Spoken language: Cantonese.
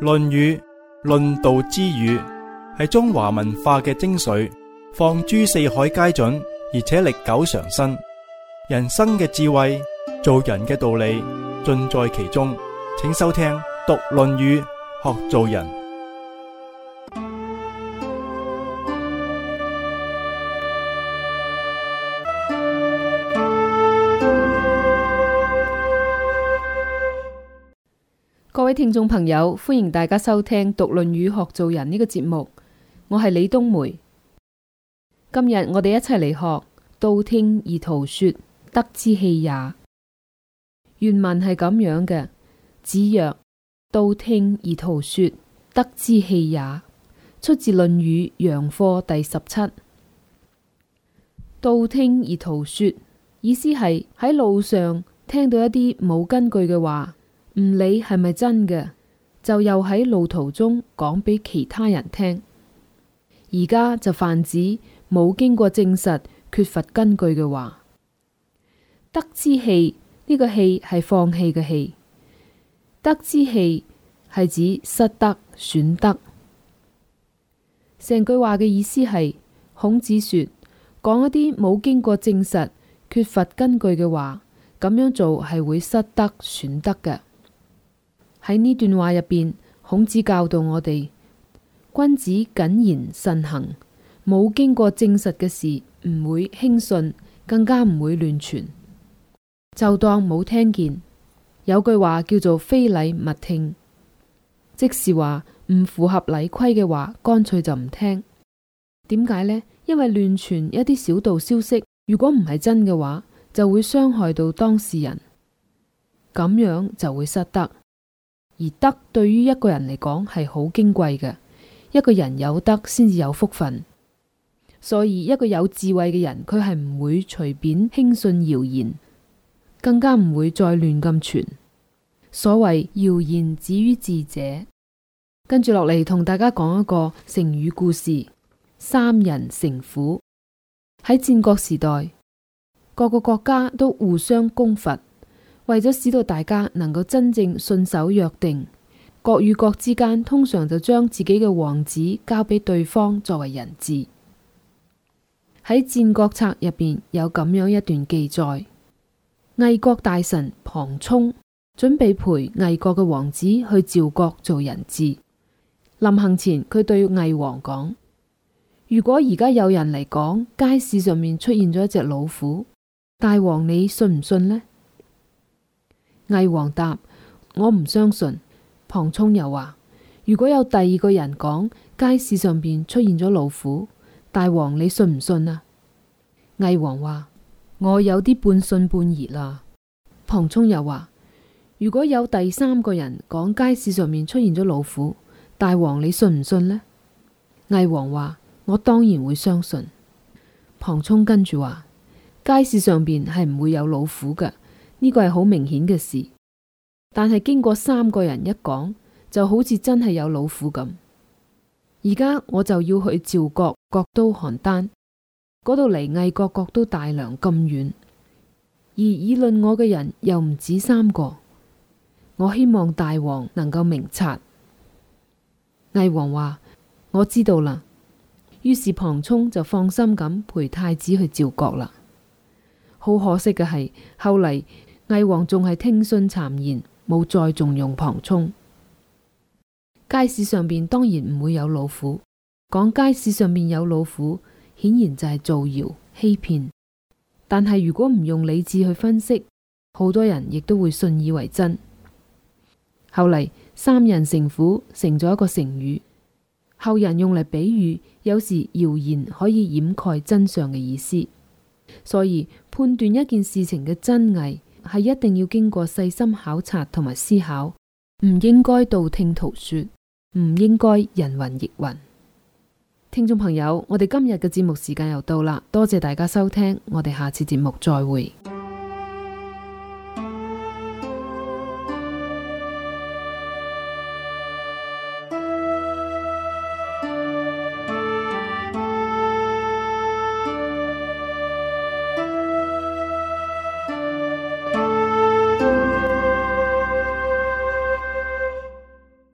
論語論道之語，係中華文化嘅精髓，放諸四海皆準，而且歷久常新。人生嘅智慧，做人嘅道理，盡在其中。請收聽讀論語學做人。 各位聽眾朋友，歡迎大家收聽讀論語學做人呢個節目，我係李冬梅。今日我哋一齊嚟學道聽而途說，德之器也。原文係咁樣嘅：子曰：道聽而途說，德之器也。出自《論語陽貨》第17。道聽而途說，意思係喺路上聽到一啲冇根據嘅話，唔理係咪真嘅，就又喺路途中講俾其他人聽。而家就泛指冇經過證實、缺乏根據嘅話。德之器，呢個器係放棄嘅器。德之器係指失德、損德。成句話嘅意思係，孔子說，講一啲冇經過證實、缺乏根據嘅話，咁樣做係會失德、損德嘅。喺呢段話入邊，孔子教導我哋，君子謹言慎行，冇經過證實嘅事唔會輕信，更加唔會亂傳，就當冇聽見。有句話叫做非禮勿聽，即是話唔符合禮規嘅話，乾脆就唔聽。點解呢？因為亂傳一啲小道消息，如果唔係真嘅話，就會傷害到當事人，咁樣就會失德。而德對於一個人嚟講係好矜貴嘅，一個人有德先至有福分。所以一個有智慧嘅人，佢係唔會隨便輕信謠言，更加唔會再亂咁傳。所謂謠言止於智者。跟住落嚟同大家講一個成語故事：三人成虎。喺戰國時代，各個國家都互相攻伐。為咗使到大家能夠真正信守約定，國與國之間通常就將自己嘅王子交俾對方作為人質。喺《戰國策》入邊有咁樣一段記載：魏國大臣龐沖準備陪魏國嘅王子去趙國做人質。臨行前，佢對魏王講：如果而家有人嚟講街市上面出現咗一隻老虎，大王你信唔信呢？魏王答：我唔相信。龐沖又話：如果有第二個人講街市上邊出現咗老虎，大王你信唔信啊？魏王話：我有啲半信半疑啦。龐沖又話：如果有第三個人講街市上面出現咗老虎，大王你信唔信呢？魏王話：我當然會相信。龐沖跟住話：街市上邊係唔會有老虎㗎。呢個係好明顯嘅事，但係經過三個人一講，就好似真係有老虎咁。而家我就要去趙國各都邯鄲，嗰度離魏國各都大梁咁遠，而議論我嘅人又唔止3個，我希望大王能夠明察。魏王話：我知道啦。於是龐沖就放心咁陪太子去趙國啦。好可惜嘅係，後嚟魏王仲係聽信讒言，冇再重用龐沖。街市上邊當然唔會有老虎，講街市上邊有老虎，顯然就係造謠欺騙。但係如果唔用理智去分析，好多人亦都會信以為真。後嚟三人成虎成咗一個成語，後人用嚟比喻有時謠言可以掩蓋真相嘅意思。所以判斷一件事情嘅真偽係一定要經過細心考察同埋思考，唔應該道聽途說，唔應該人云亦云。聽眾朋友，我哋今日嘅節目時間又到啦，多謝大家收聽，我哋下次節目再會。